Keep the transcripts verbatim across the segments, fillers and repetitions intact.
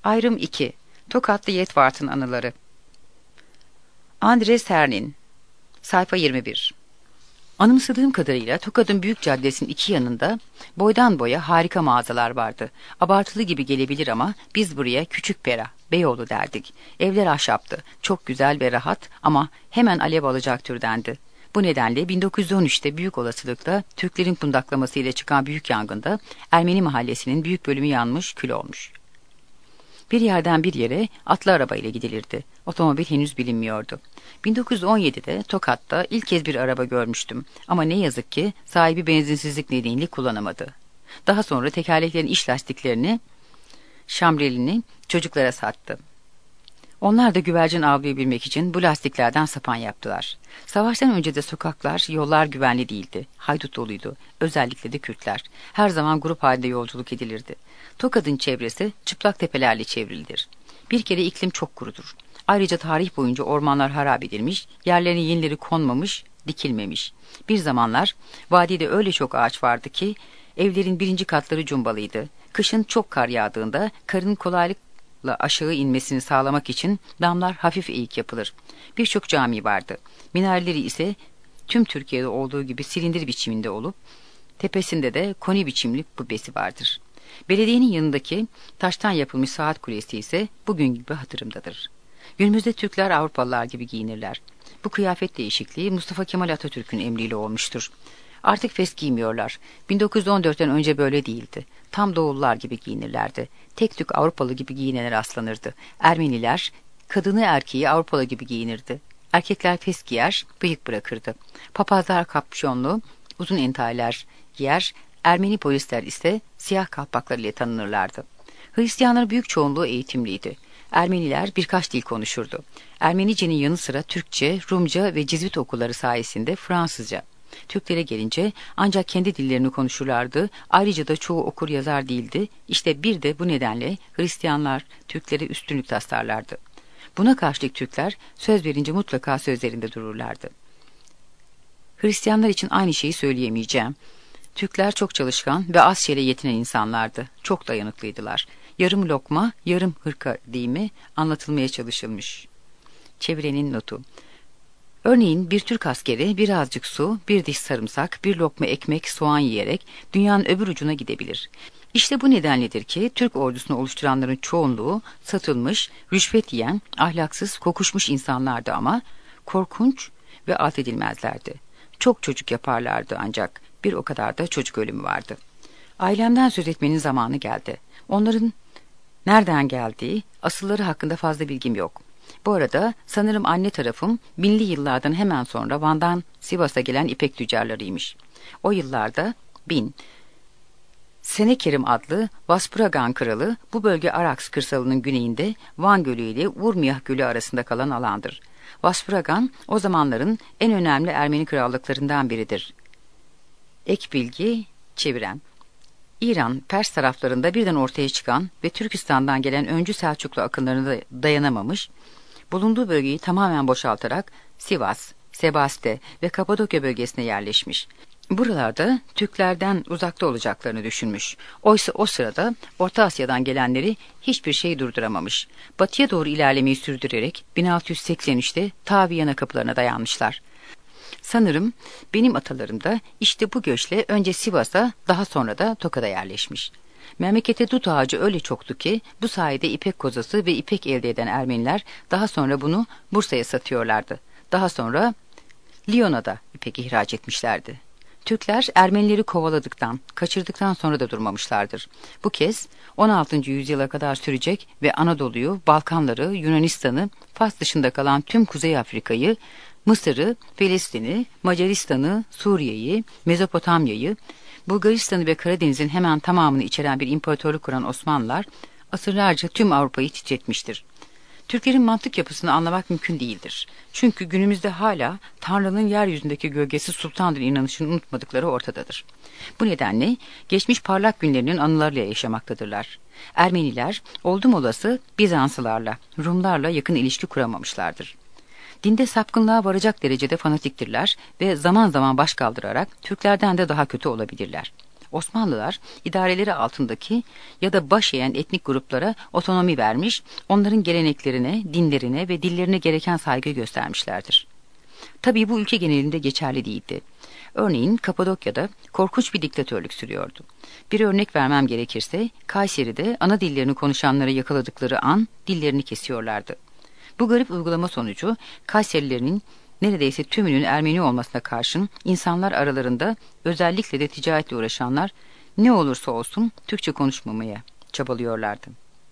Ayrım iki. Tokatlı Yetvart'ın anıları. Andres Hernin. Sayfa yirmi bir. Anımsadığım kadarıyla Tokat'ın büyük caddesinin iki yanında boydan boya harika mağazalar vardı. Abartılı gibi gelebilir ama biz buraya Küçük Pera, Beyoğlu derdik. Evler ahşaptı, çok güzel ve rahat ama hemen alev alacak türdendi. Bu nedenle bin dokuz yüz on üçte büyük olasılıkla Türklerin kundaklamasıyla çıkan büyük yangında Ermeni mahallesinin büyük bölümü yanmış, kül olmuş. Bir yerden bir yere atlı arabayla gidilirdi. Otomobil henüz bilinmiyordu. bin dokuz yüz on yedide Tokat'ta ilk kez bir araba görmüştüm. Ama ne yazık ki sahibi benzinsizlik nedeniyle kullanamadı. Daha sonra tekerleklerin iç lastiklerini, şambrelini çocuklara sattı. Onlar da güvercin avlayabilmek için bu lastiklerden sapan yaptılar. Savaştan önce de sokaklar, yollar güvenli değildi. Haydut doluydu. Özellikle de Kürtler. Her zaman grup halinde yolculuk edilirdi. Tokat'ın çevresi çıplak tepelerle çevrilidir. Bir kere iklim çok kurudur. Ayrıca tarih boyunca ormanlar harap edilmiş, yerlerine yenileri konmamış, dikilmemiş. Bir zamanlar vadide öyle çok ağaç vardı ki evlerin birinci katları cumbalıydı. Kışın çok kar yağdığında karın kolaylıkla aşağı inmesini sağlamak için damlar hafif eğik yapılır. Birçok cami vardı. Minareleri ise tüm Türkiye'de olduğu gibi silindir biçiminde olup tepesinde de koni biçimli kubbesi vardır. Belediyenin yanındaki taştan yapılmış saat kulesi ise bugün gibi hatırımdadır. Günümüzde Türkler Avrupalılar gibi giyinirler. Bu kıyafet değişikliği Mustafa Kemal Atatürk'ün emriyle olmuştur. Artık fes giymiyorlar. bin dokuz yüz on dörtten önce böyle değildi. Tam doğullar gibi giyinirlerdi. Tek tük Avrupalı gibi giyinene rastlanırdı. Ermeniler kadını erkeği Avrupalı gibi giyinirdi. Erkekler fes giyer, bıyık bırakırdı. Papazlar kapşonlu, uzun entaller giyer, Ermeni polisler ise siyah kalpaklar ile tanınırlardı. Hristiyanların büyük çoğunluğu eğitimliydi. Ermeniler birkaç dil konuşurdu. Ermenicenin yanı sıra Türkçe, Rumca ve Cizvit okulları sayesinde Fransızca. Türklere gelince ancak kendi dillerini konuşurlardı. Ayrıca da çoğu okur yazar değildi. İşte bir de bu nedenle Hristiyanlar Türklere üstünlük taslarlardı. Buna karşılık Türkler söz verince mutlaka sözlerinde dururlardı. Hristiyanlar için aynı şeyi söyleyemeyeceğim. Türkler çok çalışkan ve az şeyle yetinen insanlardı. Çok dayanıklıydılar. Yarım lokma, yarım hırka deyimi anlatılmaya çalışılmış. Çevirenin notu. Örneğin bir Türk askeri birazcık su, bir diş sarımsak, bir lokma ekmek, soğan yiyerek dünyanın öbür ucuna gidebilir. İşte bu nedenledir ki Türk ordusunu oluşturanların çoğunluğu satılmış, rüşvet yiyen, ahlaksız, kokuşmuş insanlardı ama korkunç ve alt edilmezlerdi. Çok çocuk yaparlardı ancak bir o kadar da çocuk ölümü vardı. Ailemden söz etmenin zamanı geldi. Onların nereden geldiği, asılları hakkında fazla bilgim yok. Bu arada sanırım anne tarafım binli yıllardan hemen sonra Van'dan Sivas'a gelen ipek tüccarlarıymış. O yıllarda bin Senekerim adlı Vaspuragan kralı bu bölge Araks kırsalının güneyinde Van Gölü ile Urmiyah Gölü arasında kalan alandır. Vaspuragan o zamanların en önemli Ermeni krallıklarından biridir. Ek bilgi çeviren. İran, Pers taraflarında birden ortaya çıkan ve Türkistan'dan gelen öncü Selçuklu akınlarına da dayanamamış, bulunduğu bölgeyi tamamen boşaltarak Sivas, Sebaste ve Kapadokya bölgesine yerleşmiş. Buralarda Türklerden uzakta olacaklarını düşünmüş. Oysa o sırada Orta Asya'dan gelenleri hiçbir şey durduramamış. Batıya doğru ilerlemeyi sürdürerek bin altı yüz seksen üçte ta Viyana kapılarına dayanmışlar. Sanırım benim atalarım da işte bu göçle önce Sivas'a daha sonra da Tokat'a yerleşmiş. Memlekette dut ağacı öyle çoktu ki bu sayede ipek kozası ve ipek elde eden Ermeniler daha sonra bunu Bursa'ya satıyorlardı. Daha sonra Lyon'a da ipek ihraç etmişlerdi. Türkler Ermenileri kovaladıktan, kaçırdıktan sonra da durmamışlardır. Bu kez on altıncı yüzyıla kadar sürecek ve Anadolu'yu, Balkanları, Yunanistan'ı, Fas dışında kalan tüm Kuzey Afrika'yı, Mısır'ı, Filistin'i, Macaristan'ı, Suriye'yi, Mezopotamya'yı, Bulgaristan'ı ve Karadeniz'in hemen tamamını içeren bir imparatorluk kuran Osmanlılar, asırlarca tüm Avrupa'yı titretmiştir. Türklerin mantık yapısını anlamak mümkün değildir. Çünkü günümüzde hala Tanrı'nın yeryüzündeki gölgesi sultandır inanışını unutmadıkları ortadadır. Bu nedenle geçmiş parlak günlerinin anılarıyla yaşamaktadırlar. Ermeniler oldum olası Bizanslılarla, Rumlarla yakın ilişki kuramamışlardır. Dinde sapkınlığa varacak derecede fanatiktirler ve zaman zaman baş kaldırarak Türklerden de daha kötü olabilirler. Osmanlılar idareleri altındaki ya da baş eğen etnik gruplara otonomi vermiş, onların geleneklerine, dinlerine ve dillerine gereken saygı göstermişlerdir. Tabii bu ülke genelinde geçerli değildi. Örneğin Kapadokya'da korkunç bir diktatörlük sürüyordu. Bir örnek vermem gerekirse Kayseri'de ana dillerini konuşanları yakaladıkları an dillerini kesiyorlardı. Bu garip uygulama sonucu Kayserilerinin neredeyse tümünün Ermeni olmasına karşın insanlar aralarında, özellikle de ticaretle uğraşanlar, ne olursa olsun Türkçe konuşmamaya çabalıyorlardı.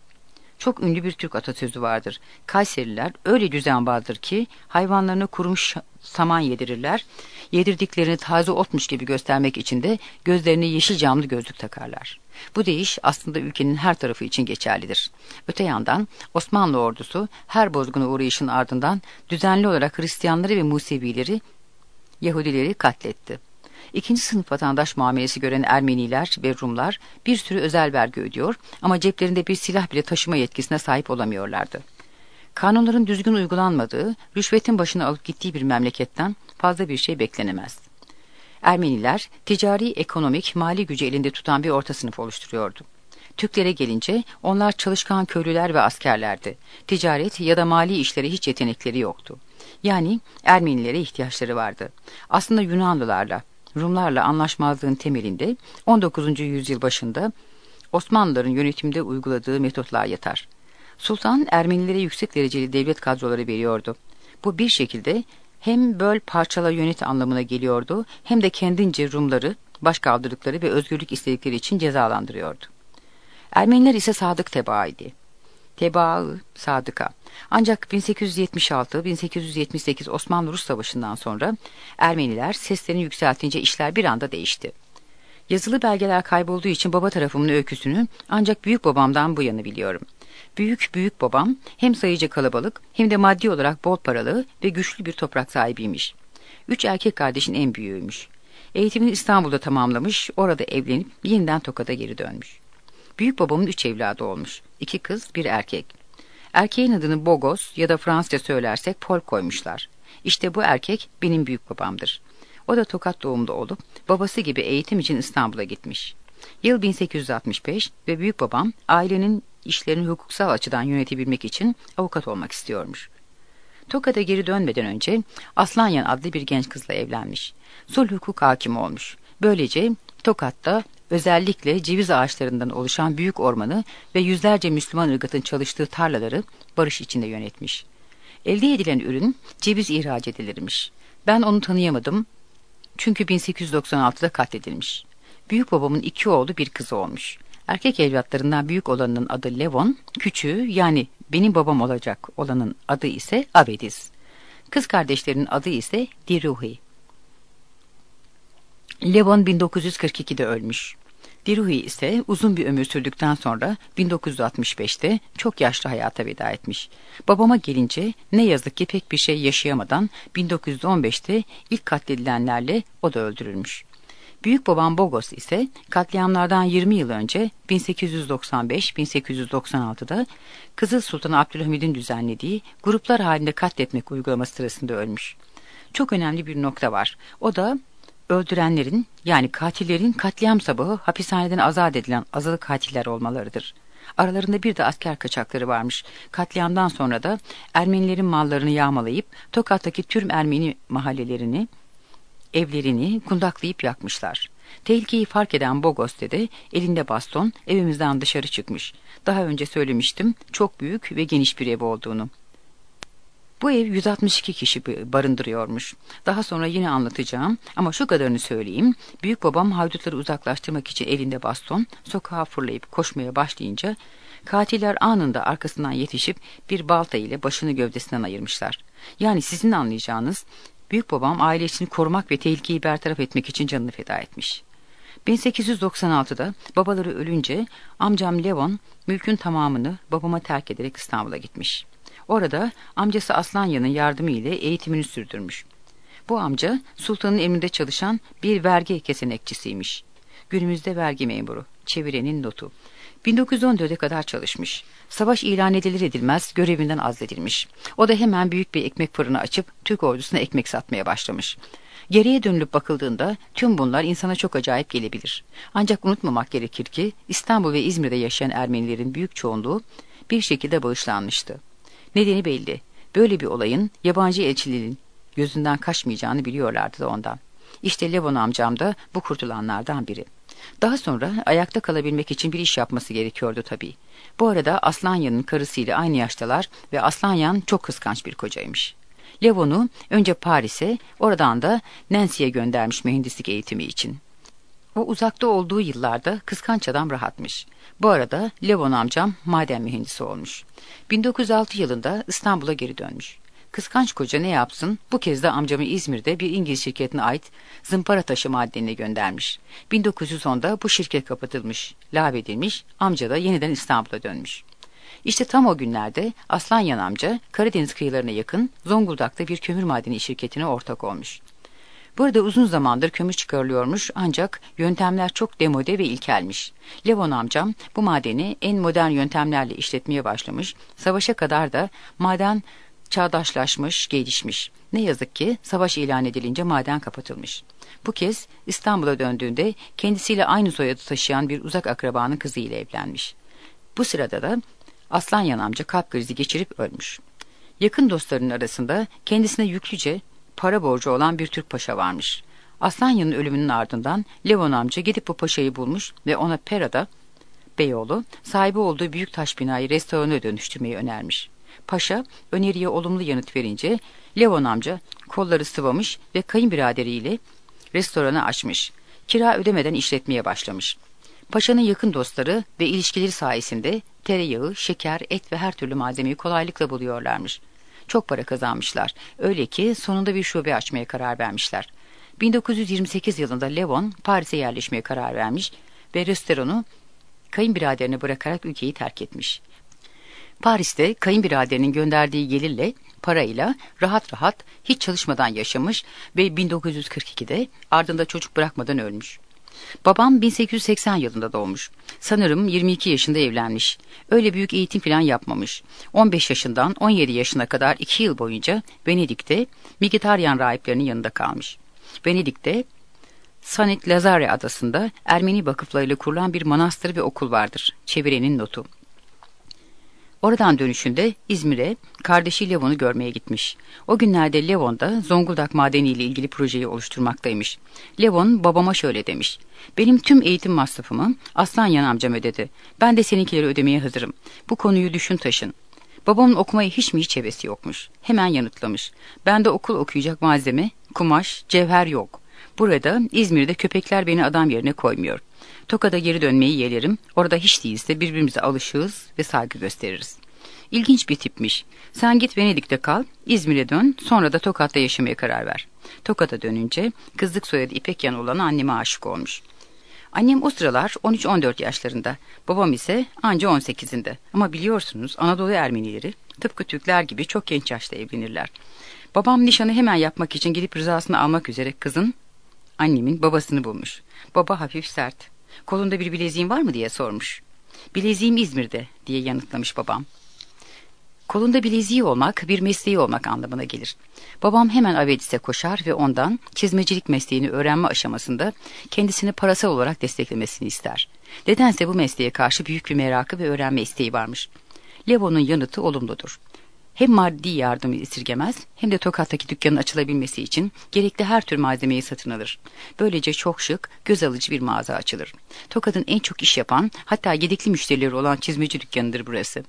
Çok ünlü bir Türk atasözü vardır. Kayseriler öyle düzenbazdır ki hayvanlarına kurumuş saman yedirirler. Yedirdiklerini taze otmuş gibi göstermek için de gözlerine yeşil camlı gözlük takarlar. Bu deyiş aslında ülkenin her tarafı için geçerlidir. Öte yandan Osmanlı ordusu her bozguna uğrayışın ardından düzenli olarak Hristiyanları ve Musevileri, Yahudileri katletti. İkinci sınıf vatandaş muamelesi gören Ermeniler ve Rumlar bir sürü özel vergi ödüyor ama ceplerinde bir silah bile taşıma yetkisine sahip olamıyorlardı. Kanunların düzgün uygulanmadığı, rüşvetin başına alıp gittiği bir memleketten fazla bir şey beklenemez. Ermeniler ticari, ekonomik, mali gücü elinde tutan bir orta sınıf oluşturuyordu. Türklere gelince onlar çalışkan köylüler ve askerlerdi. Ticaret ya da mali işlere hiç yetenekleri yoktu. Yani Ermenilere ihtiyaçları vardı. Aslında Yunanlılarla, Rumlarla anlaşmazlığın temelinde on dokuzuncu yüzyıl başında Osmanlıların yönetimde uyguladığı metotlar yatar. Sultan Ermenilere yüksek dereceli devlet kadroları veriyordu. Bu bir şekilde hem böl parçala yönet anlamına geliyordu, hem de kendince Rumları başkaldırdıkları ve özgürlük istedikleri için cezalandırıyordu. Ermeniler ise sadık tebaaydı. Tebaı, sadıka. Ancak bin sekiz yüz yetmiş altı bin sekiz yüz yetmiş sekiz Osmanlı-Rus Savaşı'ndan sonra Ermeniler seslerini yükseltince işler bir anda değişti. Yazılı belgeler kaybolduğu için baba tarafımın öyküsünü ancak büyük babamdan bu yana biliyorum. Büyük büyük babam hem sayıca kalabalık hem de maddi olarak bol paralı ve güçlü bir toprak sahibiymiş. Üç erkek kardeşin en büyüğüymüş. Eğitimini İstanbul'da tamamlamış, orada evlenip yeniden Tokat'a geri dönmüş. Büyük babamın üç evladı olmuş. İki kız, bir erkek. Erkeğin adını Bogos ya da Fransızca söylersek Pol koymuşlar. İşte bu erkek benim büyük babamdır. O da Tokat doğumlu olup babası gibi eğitim için İstanbul'a gitmiş. Yıl bin sekiz yüz altmış beş ve büyük babam ailenin işlerini hukuksal açıdan yönetebilmek için avukat olmak istiyormuş. Tokat'a geri dönmeden önce Aslanyan adlı bir genç kızla evlenmiş. Sulh hukuk hakimi olmuş. Böylece Tokat'ta özellikle ceviz ağaçlarından oluşan büyük ormanı ve yüzlerce Müslüman ırgatın çalıştığı tarlaları barış içinde yönetmiş. Elde edilen ürün ceviz ihraç edilirmiş. Ben onu tanıyamadım çünkü bin sekiz yüz doksan altıda katledilmiş. Büyük babamın iki oğlu bir kızı olmuş. Erkek evlatlarından büyük olanın adı Levon, küçüğü yani benim babam olacak olanın adı ise Abediz. Kız kardeşlerinin adı ise Diruhi. Levon bin dokuz yüz kırk ikide ölmüş. Diruhi ise uzun bir ömür sürdükten sonra bin dokuz yüz altmış beşte çok yaşlı hayata veda etmiş. Babama gelince ne yazık ki pek bir şey yaşayamadan bin dokuz yüz on beşte ilk katledilenlerle o da öldürülmüş. Büyük babam Bogos ise katliamlardan yirmi yıl önce bin sekiz yüz doksan beş bin sekiz yüz doksan altıda Kızıl Sultan Abdülhamid'in düzenlediği gruplar halinde katletmek uygulaması sırasında ölmüş. Çok önemli bir nokta var. O da öldürenlerin yani katillerin katliam sabahı hapishaneden azat edilen azılı katiller olmalarıdır. Aralarında bir de asker kaçakları varmış. Katliamdan sonra da Ermenilerin mallarını yağmalayıp Tokat'taki tüm Ermeni mahallelerini, evlerini kundaklayıp yakmışlar. Tehlikeyi fark eden Bogos dede elinde baston evimizden dışarı çıkmış. Daha önce söylemiştim çok büyük ve geniş bir ev olduğunu. Bu ev yüz altmış iki kişi barındırıyormuş. Daha sonra yine anlatacağım ama şu kadarını söyleyeyim. Büyük babam haydutları uzaklaştırmak için elinde baston sokağa fırlayıp koşmaya başlayınca katiller anında arkasından yetişip bir balta ile başını gövdesinden ayırmışlar. Yani sizin anlayacağınız büyük babam ailesini korumak ve tehlikeyi bertaraf etmek için canını feda etmiş. bin sekiz yüz doksan altıda babaları ölünce amcam Levon mülkün tamamını babama terk ederek İstanbul'a gitmiş. Orada amcası Aslanyan'ın yardımı ile eğitimini sürdürmüş. Bu amca sultanın emrinde çalışan bir vergi kesenekçisiymiş. Günümüzde vergi memuru, çevirenin notu. bin dokuz yüz on dörde kadar çalışmış. Savaş ilan edilir edilmez görevinden azledilmiş. O da hemen büyük bir ekmek fırını açıp Türk ordusuna ekmek satmaya başlamış. Geriye dönülüp bakıldığında tüm bunlar insana çok acayip gelebilir. Ancak unutmamak gerekir ki İstanbul ve İzmir'de yaşayan Ermenilerin büyük çoğunluğu bir şekilde bağışlanmıştı. Nedeni belli. Böyle bir olayın yabancı elçiliğin gözünden kaçmayacağını biliyorlardı da ondan. İşte Levon amcam da bu kurtulanlardan biri. Daha sonra ayakta kalabilmek için bir iş yapması gerekiyordu tabii. Bu arada Aslanyan'ın karısıyla aynı yaştalar ve Aslanyan çok kıskanç bir kocaymış. Levon'u önce Paris'e, oradan da Nancy'ye göndermiş mühendislik eğitimi için. O uzakta olduğu yıllarda kıskanç adam rahatmış. Bu arada Levon amcam maden mühendisi olmuş. bin dokuz yüz altı yılında İstanbul'a geri dönmüş. Kıskanç koca ne yapsın? Bu kez de amcamı İzmir'de bir İngiliz şirketine ait zımpara taşı madenine göndermiş. bin dokuz yüz onda bu şirket kapatılmış, lağvedilmiş, amca da yeniden İstanbul'a dönmüş. İşte tam o günlerde Aslanyan amca Karadeniz kıyılarına yakın Zonguldak'ta bir kömür madeni şirketine ortak olmuş. Burada uzun zamandır kömür çıkarılıyormuş ancak yöntemler çok demode ve ilkelmiş. Levon amcam bu madeni en modern yöntemlerle işletmeye başlamış, savaşa kadar da maden çağdaşlaşmış, gelişmiş. Ne yazık ki savaş ilan edilince maden kapatılmış. Bu kez İstanbul'a döndüğünde kendisiyle aynı soyadı taşıyan bir uzak akrabanın kızıyla evlenmiş. Bu sırada da Aslanyan amca kalp krizi geçirip ölmüş. Yakın dostlarının arasında kendisine yüklüce para borcu olan bir Türk paşa varmış. Aslanyan'ın ölümünün ardından Levon amca gidip bu paşayı bulmuş ve ona Pera'da Beyoğlu sahibi olduğu büyük taş binayı restorana dönüştürmeyi önermiş. Paşa öneriye olumlu yanıt verince Levon amca kolları sıvamış ve kayınbiraderiyle restoranı açmış. Kira ödemeden işletmeye başlamış. Paşa'nın yakın dostları ve ilişkileri sayesinde tereyağı, şeker, et ve her türlü malzemeyi kolaylıkla buluyorlarmış. Çok para kazanmışlar. Öyle ki sonunda bir şube açmaya karar vermişler. bin dokuz yüz yirmi sekiz yılında Levon Paris'e yerleşmeye karar vermiş ve restoranı kayınbiraderine bırakarak ülkeyi terk etmiş. Paris'te kayınbiraderinin gönderdiği gelirle, parayla rahat rahat hiç çalışmadan yaşamış ve bin dokuz yüz kırk ikide ardında çocuk bırakmadan ölmüş. Babam bin sekiz yüz seksen yılında doğmuş. Sanırım yirmi iki yaşında evlenmiş. Öyle büyük eğitim falan yapmamış. on beş yaşından on yedi yaşına kadar iki yıl boyunca Venedik'te Mkhitaryan rahiplerinin yanında kalmış. Venedik'te Saint Lazare adasında Ermeni vakıflarıyla kurulan bir manastır ve okul vardır. Çevirenin notu. Oradan dönüşünde İzmir'e kardeşi Levon'u görmeye gitmiş. O günlerde Levon da Zonguldak madeniyle ilgili projeyi oluşturmaktaymış. Levon babama şöyle demiş: "Benim tüm eğitim masrafımı Aslanyan amcam ödedi. Ben de seninkileri ödemeye hazırım. Bu konuyu düşün taşın." Babamın okumaya hiç mi hiç hevesi yokmuş. Hemen yanıtlamış: "Bende okul okuyacak malzeme, kumaş, cevher yok. Burada İzmir'de köpekler beni adam yerine koymuyor. Tokat'a geri dönmeyi yeğlerim. Orada hiç değilse birbirimize alışığız ve saygı gösteririz." İlginç bir tipmiş. Sen git Venedik'te kal, İzmir'e dön, sonra da Tokat'ta yaşamaya karar ver. Tokat'a dönünce kızlık soyadı İpekyan olan anneme aşık olmuş. Annem o sıralar on üç on dört yaşlarında, babam ise anca on sekizinde. Ama biliyorsunuz Anadolu Ermenileri tıpkı Türkler gibi çok genç yaşta evlenirler. Babam nişanı hemen yapmak için gidip rızasını almak üzere kızın, annemin babasını bulmuş. Baba hafif sert. "Kolunda bir bileziğin var mı?" diye sormuş. "Bileziğim İzmir'de," diye yanıtlamış babam. Kolunda bileziği olmak bir mesleği olmak anlamına gelir. Babam hemen Avedis'e koşar ve ondan çizmecilik mesleğini öğrenme aşamasında kendisini parasal olarak desteklemesini ister. Nedense bu mesleğe karşı büyük bir merakı ve öğrenme isteği varmış. Levon'un yanıtı olumludur. Hem maddi yardımı esirgemez hem de Tokat'taki dükkanın açılabilmesi için gerekli her tür malzemeyi satın alır. Böylece çok şık, göz alıcı bir mağaza açılır. Tokat'ın en çok iş yapan, hatta gedikli müşterileri olan çizmeci dükkanıdır burası.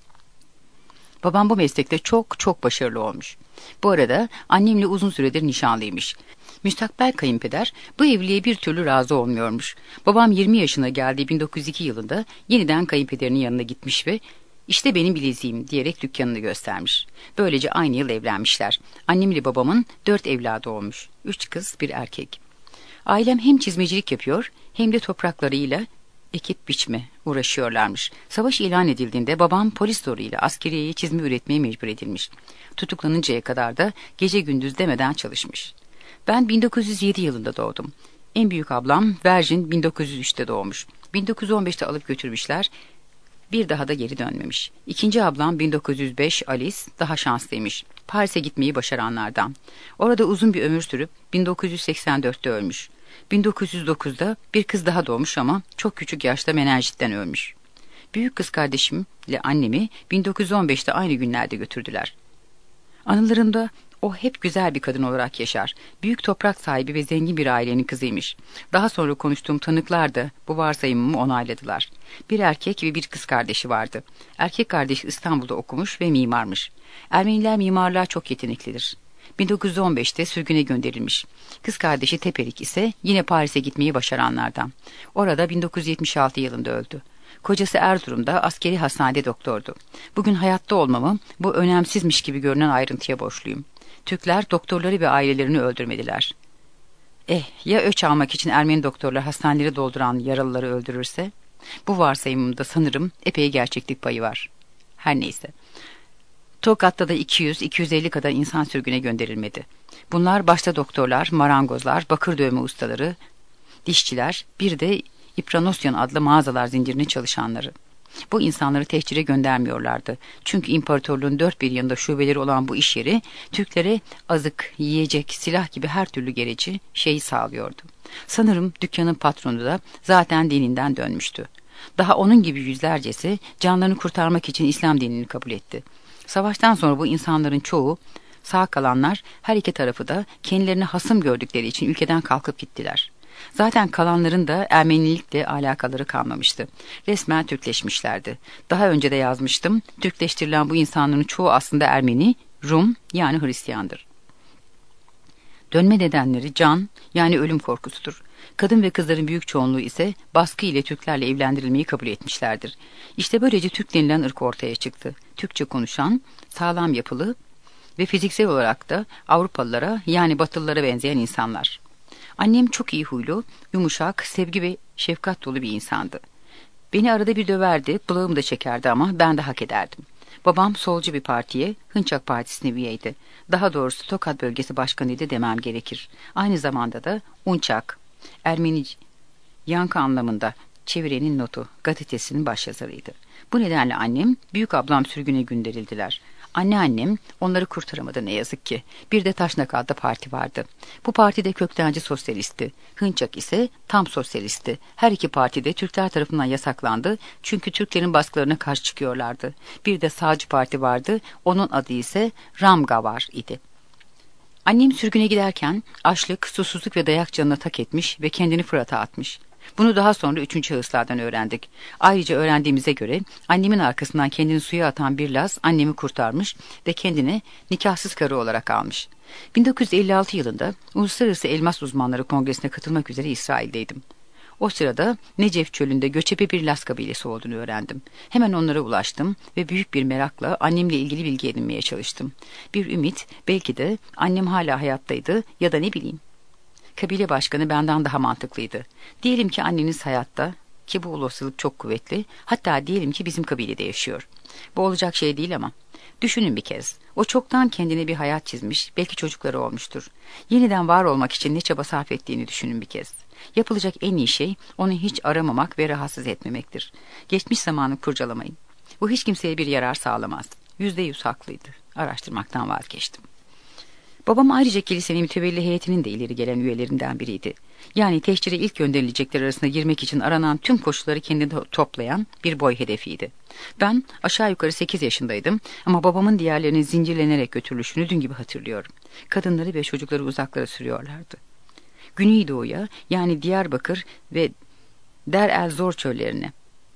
Babam bu meslekte çok çok başarılı olmuş. Bu arada annemle uzun süredir nişanlıymış. Müstakbel kayınpeder bu evliliğe bir türlü razı olmuyormuş. Babam yirmi yaşına geldiği bin dokuz yüz iki yılında yeniden kayınpederinin yanına gitmiş ve "İşte benim bileziğim," diyerek dükkanını göstermiş. Böylece aynı yıl evlenmişler. Annemle babamın dört evladı olmuş. Üç kız, bir erkek. Ailem hem çizmecilik yapıyor hem de topraklarıyla ekip biçme uğraşıyorlarmış. Savaş ilan edildiğinde babam polis zoruyla askeriyeye çizme üretmeye mecbur edilmiş. Tutuklanıncaya kadar da gece gündüz demeden çalışmış. Ben bin dokuz yüz yedi yılında doğdum. En büyük ablam Virgin bin dokuz yüz üçte doğmuş. bin dokuz yüz on beşte alıp götürmüşler. Bir daha da geri dönmemiş. İkinci ablam bin dokuz yüz beş Alice daha şanslıymış. Paris'e gitmeyi başaranlardan. Orada uzun bir ömür sürüp bin dokuz yüz seksen dörtte ölmüş. bin dokuz yüz dokuzda bir kız daha doğmuş ama çok küçük yaşta menenjitten ölmüş. Büyük kız kardeşimle annemi bin dokuz yüz on beşte aynı günlerde götürdüler. Anılarımda o hep güzel bir kadın olarak yaşar. Büyük toprak sahibi ve zengin bir ailenin kızıymış. Daha sonra konuştuğum tanıklar da bu varsayımımı onayladılar. Bir erkek ve bir kız kardeşi vardı. Erkek kardeş İstanbul'da okumuş ve mimarmış. Ermeniler mimarlığa çok yeteneklidir. bin dokuz yüz on beşte sürgüne gönderilmiş. Kız kardeşi Teperik ise yine Paris'e gitmeyi başaranlardan. Orada bin dokuz yüz yetmiş altı yılında öldü. Kocası Erzurum'da askeri hastanede doktordu. Bugün hayatta olmamı bu önemsizmiş gibi görünen ayrıntıya borçluyum. Türkler doktorları ve ailelerini öldürmediler. Eh, ya öç almak için Ermeni doktorlar hastaneleri dolduran yaralıları öldürürse? Bu varsayımımda sanırım epey gerçeklik payı var. Her neyse. Tokat'ta da iki yüz iki yüz elli kadar insan sürgüne gönderilmedi. Bunlar başta doktorlar, marangozlar, bakır dövme ustaları, dişçiler, bir de İpranosyon adlı mağazalar zincirinin çalışanları. Bu insanları tehcire göndermiyorlardı. Çünkü imparatorluğun dört bir yanında şubeleri olan bu iş yeri Türklere azık, yiyecek, silah gibi her türlü gereci şeyi sağlıyordu. Sanırım dükkanın patronu da zaten dininden dönmüştü. Daha onun gibi yüzlercesi canlarını kurtarmak için İslam dinini kabul etti. Savaştan sonra bu insanların çoğu, sağ kalanlar her iki tarafı da kendilerini hasım gördükleri için ülkeden kalkıp gittiler. Zaten kalanların da Ermenilikle alakaları kalmamıştı. Resmen Türkleşmişlerdi. Daha önce de yazmıştım. Türkleştirilen bu insanların çoğu aslında Ermeni, Rum yani Hristiyandır. Dönme nedenleri can yani ölüm korkusudur. Kadın ve kızların büyük çoğunluğu ise baskı ile Türklerle evlendirilmeyi kabul etmişlerdir. İşte böylece Türk denilen ırk ortaya çıktı. Türkçe konuşan, sağlam yapılı ve fiziksel olarak da Avrupalılara yani Batılılara benzeyen insanlar. Annem çok iyi huylu, yumuşak, sevgi ve şefkat dolu bir insandı. Beni arada bir döverdi, bılığımı da çekerdi ama ben de hak ederdim. Babam solcu bir partiye, Hınçak Partisi'ne üyeydi. Daha doğrusu Tokat Bölgesi Başkanıydı demem gerekir. Aynı zamanda da Unçak, Ermeni yankı anlamında çevirenin notu, gazetesinin başyazarıydı. Bu nedenle annem, büyük ablam sürgüne gönderildiler. Anneannem onları kurtaramadı ne yazık ki. Bir de Taşnak adlı parti vardı. Bu partide köktenci sosyalistti. Hınçak ise tam sosyalistti. Her iki parti de Türkler tarafından yasaklandı. Çünkü Türklerin baskılarına karşı çıkıyorlardı. Bir de sağcı parti vardı. Onun adı ise Ramgavar idi. Annem sürgüne giderken açlık, susuzluk ve dayak canına tak etmiş ve kendini Fırat'a atmış. Bunu daha sonra üçüncü şahıslardan öğrendik. Ayrıca öğrendiğimize göre annemin arkasından kendini suya atan bir Laz annemi kurtarmış ve kendini nikahsız karı olarak almış. bin dokuz yüz elli altı yılında Uluslararası Elmas Uzmanları Kongresi'ne katılmak üzere İsrail'deydim. O sırada Necef çölünde göçebe bir Laz kabilesi olduğunu öğrendim. Hemen onlara ulaştım ve büyük bir merakla annemle ilgili bilgi edinmeye çalıştım. Bir ümit, belki de annem hala hayattaydı ya da ne bileyim. Kabile başkanı benden daha mantıklıydı. Diyelim ki anneniz hayatta, ki bu olasılık çok kuvvetli, hatta diyelim ki bizim kabilede yaşıyor. Bu olacak şey değil ama. Düşünün bir kez, o çoktan kendine bir hayat çizmiş, belki çocukları olmuştur. Yeniden var olmak için ne çaba sarf ettiğini düşünün bir kez. Yapılacak en iyi şey, onu hiç aramamak ve rahatsız etmemektir. Geçmiş zamanı kurcalamayın. Bu hiç kimseye bir yarar sağlamaz. Yüzde yüz haklıydı. Araştırmaktan vazgeçtim. Babam ayrıca kilisenin mütevelli heyetinin de ileri gelen üyelerinden biriydi. Yani tehcire ilk gönderilecekler arasına girmek için aranan tüm koşulları kendinde toplayan bir boy hedefiydi. Ben aşağı yukarı sekiz yaşındaydım ama babamın diğerlerinin zincirlenerek götürülüşünü dün gibi hatırlıyorum. Kadınları ve çocukları uzaklara sürüyorlardı. Güneydoğu'ya yani Diyarbakır ve Der el Zor çöllerine.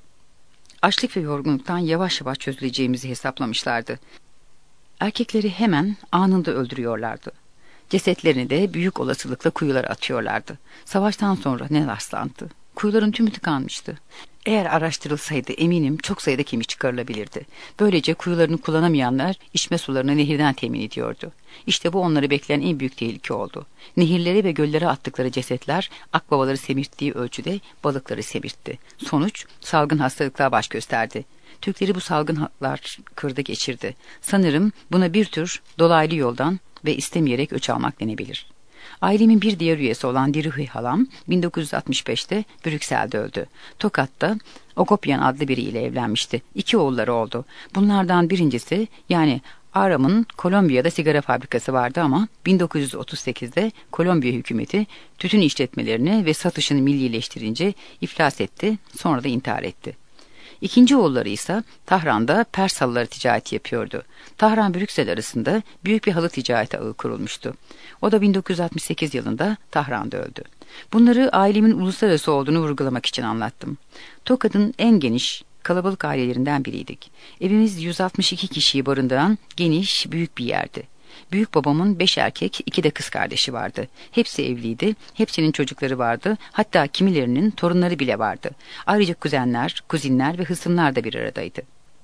Açlık ve yorgunluktan yavaş yavaş çözüleceğimizi hesaplamışlardı. Erkekleri hemen anında öldürüyorlardı. Cesetlerini de büyük olasılıkla kuyulara atıyorlardı. Savaştan sonra ne rastlantı. Kuyuların tümü tıkanmıştı. Eğer araştırılsaydı eminim çok sayıda kemik çıkarılabilirdi. Böylece kuyularını kullanamayanlar içme sularını nehirden temin ediyordu. İşte bu onları bekleyen en büyük tehlike oldu. Nehirlere ve göllere attıkları cesetler akbabaları semirttiği ölçüde balıkları semirtti. Sonuç salgın hastalıklar baş gösterdi. Türkleri bu salgınlar kırdı geçirdi. Sanırım buna bir tür dolaylı yoldan ve istemeyerek öç almak denebilir. Ailemin bir diğer üyesi olan Dirihuy halam bin dokuz yüz altmış beşte Brüksel'de öldü. Tokat'ta Ogopyan adlı biriyle evlenmişti. İki oğulları oldu. Bunlardan birincisi, yani Aram'ın Kolombiya'da sigara fabrikası vardı ama bin dokuz yüz otuz sekizde Kolombiya hükümeti tütün işletmelerini ve satışını millileştirince iflas etti, sonra da intihar etti. İkinci oğulları ise Tahran'da Pers halıları ticareti yapıyordu. Tahran-Brüksel arasında büyük bir halı ticareti ağı kurulmuştu. O da bin dokuz yüz altmış sekiz yılında Tahran'da öldü. Bunları ailemin uluslararası olduğunu vurgulamak için anlattım. Tokat'ın en geniş, kalabalık ailelerinden biriydik. Evimiz yüz altmış iki kişiyi barındıran geniş, büyük bir yerdi. Büyük babamın beş erkek, iki de kız kardeşi vardı. Hepsi evliydi, hepsinin çocukları vardı, hatta kimilerinin torunları bile vardı. Ayrıca kuzenler, kuzinler ve hısımlar da bir aradaydı.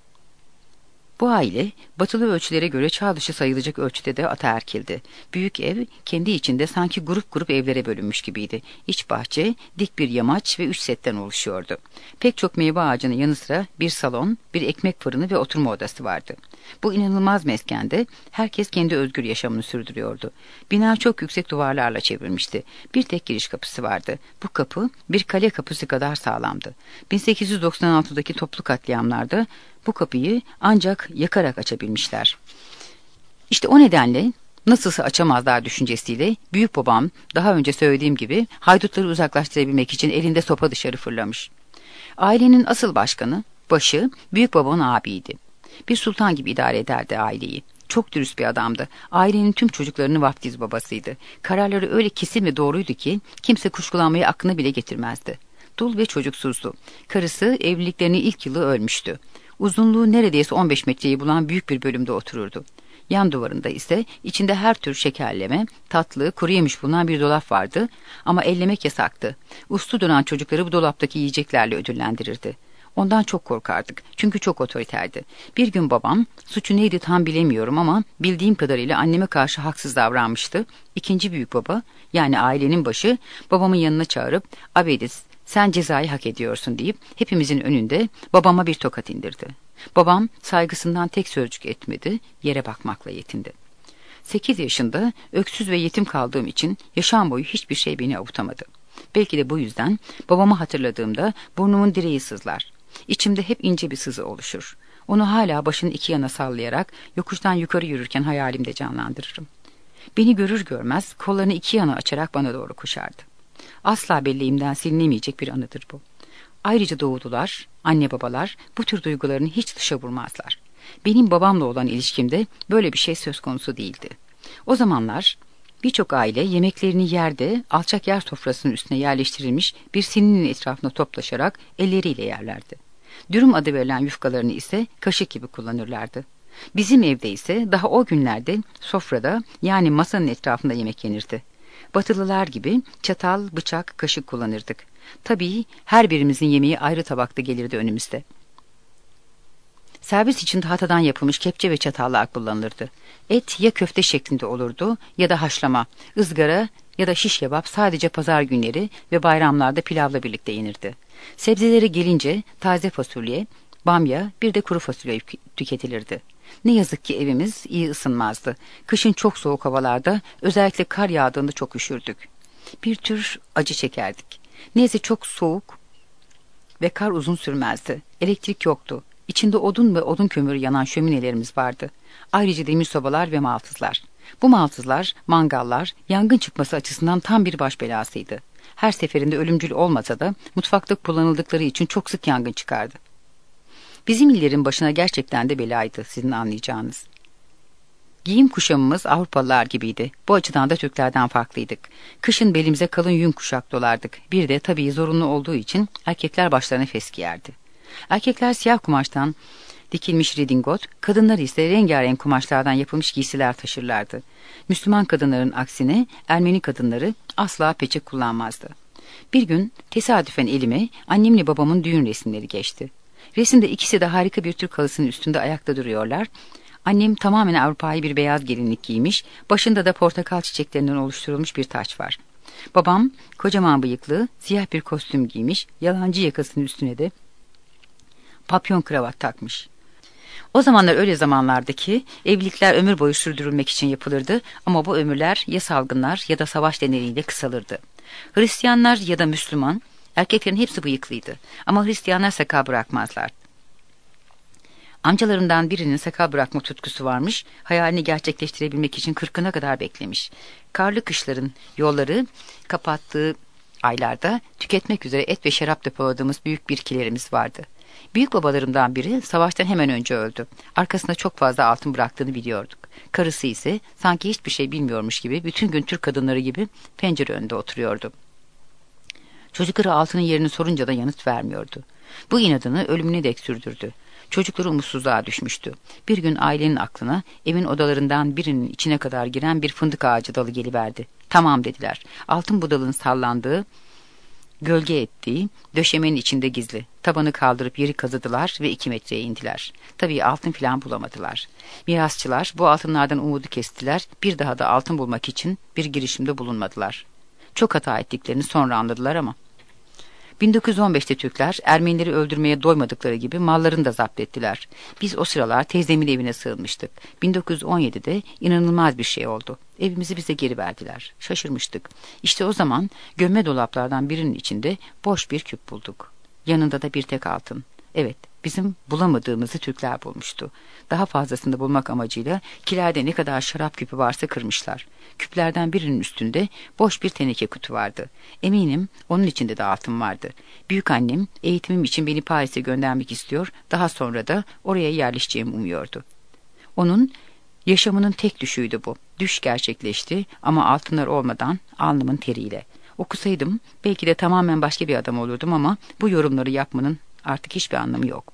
Bu aile, batılı ölçülere göre çağ dışı sayılacak ölçüde de ataerkildi. Büyük ev, kendi içinde sanki grup grup evlere bölünmüş gibiydi. İç bahçe, dik bir yamaç ve üç setten oluşuyordu. Pek çok meyve ağacının yanı sıra bir salon, bir ekmek fırını ve oturma odası vardı. Bu inanılmaz meskende herkes kendi özgür yaşamını sürdürüyordu. Bina çok yüksek duvarlarla çevrilmişti. Bir tek giriş kapısı vardı. Bu kapı bir kale kapısı kadar sağlamdı. bin sekiz yüz doksan altıdaki toplu katliamlarda bu kapıyı ancak yakarak açabilmişler. İşte o nedenle nasılsa açamazlar düşüncesiyle büyük babam, daha önce söylediğim gibi, haydutları uzaklaştırabilmek için elinde sopa dışarı fırlamış. Ailenin asıl başkanı, başı, büyük babamın abiydi. Bir sultan gibi idare ederdi aileyi. Çok dürüst bir adamdı. Ailenin tüm çocuklarının vaftiz babasıydı. Kararları öyle kesin ve doğruydu ki kimse kuşkulanmayı aklına bile getirmezdi. Dul ve çocuksuzdu. Karısı evliliklerinin ilk yılı ölmüştü. Uzunluğu neredeyse on beş metreyi bulan büyük bir bölümde otururdu. Yan duvarında ise içinde her tür şekerleme, tatlı, kuru yemiş bulunan bir dolap vardı ama ellemek yasaktı. Uslu duran çocukları bu dolaptaki yiyeceklerle ödüllendirirdi. Ondan çok korkardık çünkü çok otoriterdi. Bir gün babam, suçu neydi tam bilemiyorum ama bildiğim kadarıyla anneme karşı haksız davranmıştı. İkinci büyük baba, yani ailenin başı, babamın yanına çağırıp "Abedis, sen cezayı hak ediyorsun" deyip hepimizin önünde babama bir tokat indirdi. Babam saygısından tek sözcük etmedi, yere bakmakla yetindi. Sekiz yaşında öksüz ve yetim kaldığım için yaşam boyu hiçbir şey beni avutamadı. Belki de bu yüzden babamı hatırladığımda burnumun direği sızlar. İçimde hep ince bir sızı oluşur. Onu hala başını iki yana sallayarak yokuştan yukarı yürürken hayalimde canlandırırım. Beni görür görmez kollarını iki yana açarak bana doğru koşardı. Asla belleğimden silinemeyecek bir anıdır bu. Ayrıca doğulular, anne babalar bu tür duygularını hiç dışa vurmazlar. Benim babamla olan ilişkimde böyle bir şey söz konusu değildi. O zamanlar birçok aile yemeklerini yerde, alçak yer sofrasının üstüne yerleştirilmiş bir sininin etrafına toplaşarak elleriyle yerlerdi. Dürüm adı verilen yufkalarını ise kaşık gibi kullanırlardı. Bizim evde ise daha o günlerde sofrada, yani masanın etrafında yemek yenirdi. Batılılar gibi çatal, bıçak, kaşık kullanırdık. Tabii her birimizin yemeği ayrı tabakta gelirdi önümüzde. Servis için tahtadan yapılmış kepçe ve çatallar kullanılırdı. Et ya köfte şeklinde olurdu ya da haşlama, ızgara ya da şiş kebap sadece pazar günleri ve bayramlarda pilavla birlikte yenirdi. Sebzelere gelince taze fasulye, bamya, bir de kuru fasulye tüketilirdi. Ne yazık ki evimiz iyi ısınmazdı. Kışın çok soğuk havalarda, özellikle kar yağdığında çok üşürdük. Bir tür acı çekerdik. Neyse çok soğuk ve kar uzun sürmezdi. Elektrik yoktu. İçinde odun ve odun kömürü yanan şöminelerimiz vardı. Ayrıca demir sobalar ve maltızlar. Bu maltızlar, mangallar, yangın çıkması açısından tam bir baş belasıydı. Her seferinde ölümcül olmasa da mutfakta kullanıldıkları için çok sık yangın çıkardı. Bizim illerin başına gerçekten de belaydı, sizin anlayacağınız. Giyim kuşamımız Avrupalılar gibiydi. Bu açıdan da Türklerden farklıydık. Kışın belimize kalın yün kuşak dolardık. Bir de tabii zorunlu olduğu için erkekler başlarına fes giyerdi. Erkekler siyah kumaştan dikilmiş redingot, kadınlar ise rengarenk kumaşlardan yapılmış giysiler taşırlardı. Müslüman kadınların aksine Ermeni kadınları asla peçe kullanmazdı. Bir gün tesadüfen elime annemle babamın düğün resimleri geçti. Resimde ikisi de harika bir Türk halısının üstünde ayakta duruyorlar. Annem tamamen Avrupa'yı bir beyaz gelinlik giymiş, başında da portakal çiçeklerinden oluşturulmuş bir taç var. Babam kocaman bıyıklı, siyah bir kostüm giymiş, yalancı yakasının üstüne de papyon kravat takmış. O zamanlar öyle zamanlardı ki evlilikler ömür boyu sürdürülmek için yapılırdı ama bu ömürler ya salgınlar ya da savaş nedeniyle kısalırdı. Hristiyanlar ya da Müslüman, erkeklerin hepsi bıyıklıydı ama Hristiyanlar sakal bırakmazlar. Amcalarından birinin sakal bırakma tutkusu varmış, hayalini gerçekleştirebilmek için kırkına kadar beklemiş. Karlı kışların yolları kapattığı aylarda tüketmek üzere et ve şarap depoladığımız büyük birkilerimiz vardı. Büyük babalarımdan biri savaştan hemen önce öldü. Arkasında çok fazla altın bıraktığını biliyorduk. Karısı ise sanki hiçbir şey bilmiyormuş gibi bütün gün Türk kadınları gibi pencere önünde oturuyordu. Çocukları altının yerini sorunca da yanıt vermiyordu. Bu inadını ölümüne dek sürdürdü. Çocukları umutsuzluğa düşmüştü. Bir gün ailenin aklına evin odalarından birinin içine kadar giren bir fındık ağacı dalı geliverdi. Tamam dediler. Altın budalın sallandığı, gölge ettiği, döşemenin içinde gizli. Tabanı kaldırıp yeri kazıdılar ve iki metreye indiler. Tabii altın filan bulamadılar. Mirasçılar bu altınlardan umudu kestiler. Bir daha da altın bulmak için bir girişimde bulunmadılar. Çok hata ettiklerini sonra anladılar ama. bin dokuz yüz on beşte Türkler Ermenileri öldürmeye doymadıkları gibi mallarını da zapt ettiler. Biz o sıralar teyzemin evine sığınmıştık. bin dokuz yüz on yedide inanılmaz bir şey oldu. Evimizi bize geri verdiler. Şaşırmıştık. İşte o zaman gömme dolaplardan birinin içinde boş bir küp bulduk. Yanında da bir tek altın. Evet, bizim bulamadığımızı Türkler bulmuştu. Daha fazlasını bulmak amacıyla kilerde ne kadar şarap küpü varsa kırmışlar. Küplerden birinin üstünde boş bir teneke kutu vardı. Eminim onun içinde de altın vardı. Büyükannem eğitimim için beni Paris'e göndermek istiyor, daha sonra da oraya yerleşeceğimi umuyordu. Onun yaşamının tek düşüydü bu. Düş gerçekleşti ama altınlar olmadan alnımın teriyle. Okusaydım belki de tamamen başka bir adam olurdum ama bu yorumları yapmanın artık hiçbir anlamı yok.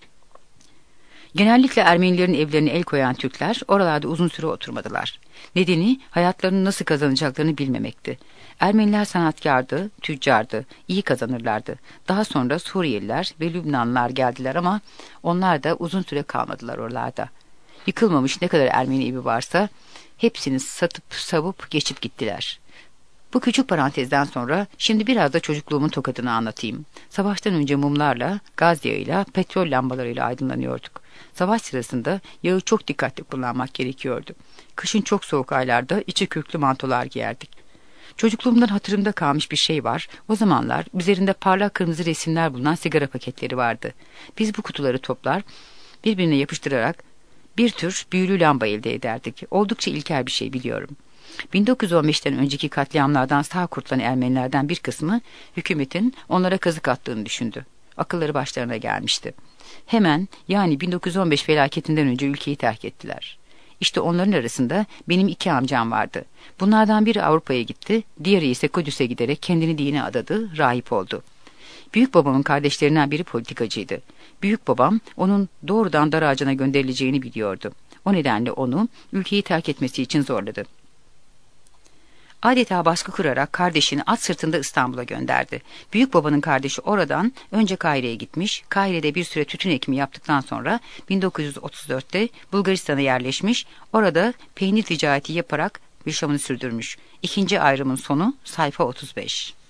Genellikle Ermenilerin evlerine el koyan Türkler oralarda uzun süre oturmadılar. Nedeni hayatlarını nasıl kazanacaklarını bilmemekti. Ermeniler sanatkardı, tüccardı, iyi kazanırlardı. Daha sonra Suriyeliler ve Lübnanlılar geldiler ama onlar da uzun süre kalmadılar oralarda. Yıkılmamış ne kadar Ermeni evi varsa hepsini satıp savup geçip gittiler. Bu küçük parantezden sonra şimdi biraz da çocukluğumun tokadını anlatayım. Savaştan önce mumlarla, gaz yağıyla, petrol lambalarıyla aydınlanıyorduk. Savaş sırasında yağı çok dikkatli kullanmak gerekiyordu. Kışın çok soğuk aylarda içi kürklü mantolar giyerdik. Çocukluğumdan hatırımda kalmış bir şey var. O zamanlar üzerinde parlak kırmızı resimler bulunan sigara paketleri vardı. Biz bu kutuları toplar, birbirine yapıştırarak bir tür büyülü lamba elde ederdik. Oldukça ilkel bir şey biliyorum. bin dokuz yüz on beşten önceki katliamlardan sağ kurtulan Ermenilerden bir kısmı hükümetin onlara kazık attığını düşündü. Akılları başlarına gelmişti. Hemen yani bin dokuz yüz on beş felaketinden önce ülkeyi terk ettiler. İşte onların arasında benim iki amcam vardı. Bunlardan biri Avrupa'ya gitti, diğeri ise Kudüs'e giderek kendini dine adadı, rahip oldu. Büyük babamın kardeşlerinden biri politikacıydı. Büyük babam onun doğrudan dar ağacına gönderileceğini biliyordu. O nedenle onu ülkeyi terk etmesi için zorladı. Adeta baskı kurarak kardeşini at sırtında İstanbul'a gönderdi. Büyük babanın kardeşi oradan önce Kahire'ye gitmiş, Kahire'de bir süre tütün ekimi yaptıktan sonra bin dokuz yüz otuz dörtte Bulgaristan'a yerleşmiş, orada peynir ticareti yaparak yaşamını sürdürmüş. İkinci ayrımın sonu sayfa otuz beş.